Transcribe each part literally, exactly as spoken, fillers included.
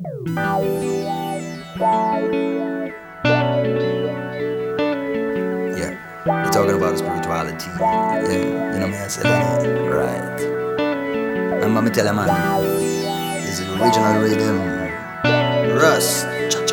Yeah, we're talking about spirituality. Yeah, you know me, I said that. Right. And mama tell a man, this is original rhythm. Russ. Cha-cha.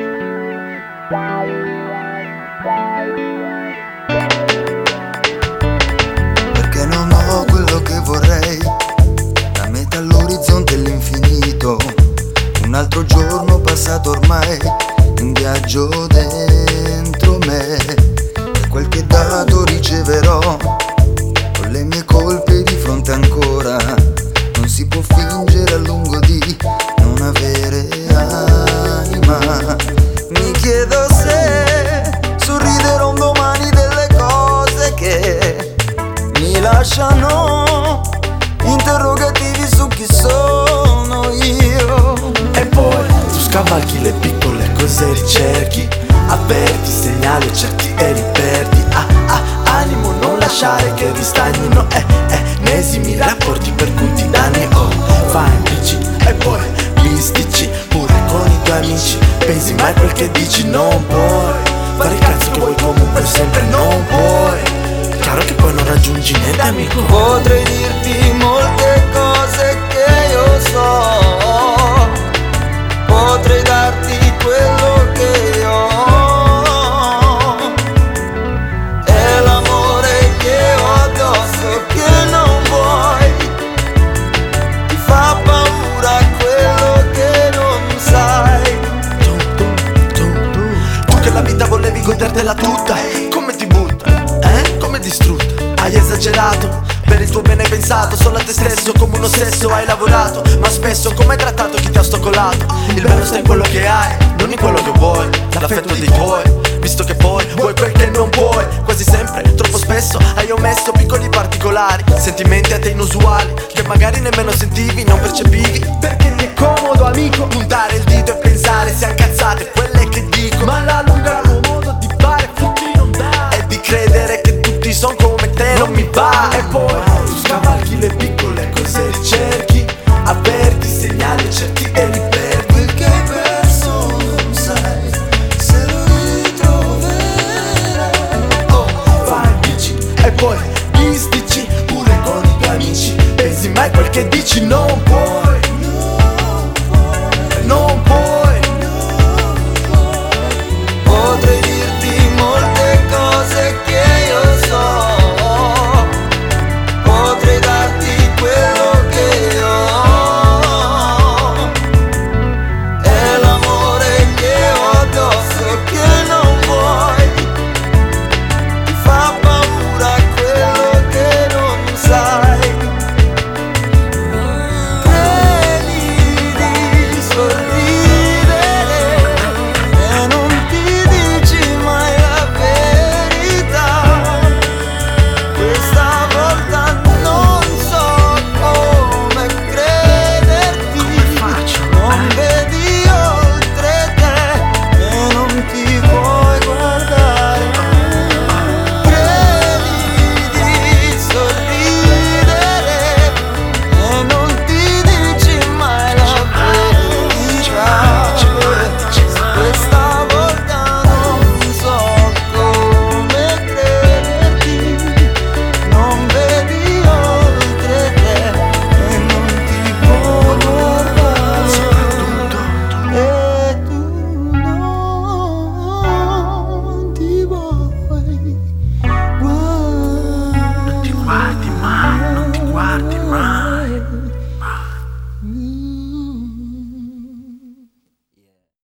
Perché non ho quello che vorrei, la metà all'orizzonte e l'infinito. Un altro giorno passato ormai, in viaggio dentro me. E quel che dato riceverò, con le mie colpe di fronte ancora. Non si può fingere a lungo di non avere anima. Mi chiedo se sorriderò un domani delle cose che mi lasciano interrogativi su chi sono io. E poi tu scavalchi le piccole cose e ricerchi, avverti, segnali, cerchi e li perdi. Ah ah, animo, non lasciare che ristagnino eh, eh, nesimi rapporti per cui ti danni. Oh, fai amici e poi mistici, pure con i tuoi amici. Pensi mai quel che dici, non puoi fare il cazzo che vuoi comunque sempre, non puoi. Chiaro che poi non raggiungi niente amico. Potrei dirti molte cose che io so, potrei darti quello che io ho. È l'amore che ho addosso che non vuoi, ti fa paura quello che non sai. Tu, tu, tu, tu, tu che la vita volevi godertela tutta, come ti butta, eh? Come distrutta. Hai esagerato, per il tuo bene hai pensato solo a te stesso, come un ossesso hai lavorato. Ma spesso come hai trattato chi ti ha ostacolato. Il bello sta in quello che hai, non in quello che vuoi, l'affetto dei tuoi, visto che poi vuoi quel che non puoi. Quasi sempre, troppo spesso, hai omesso piccoli particolari, sentimenti a te inusuali, che magari nemmeno sentivi, non percepivi. Perché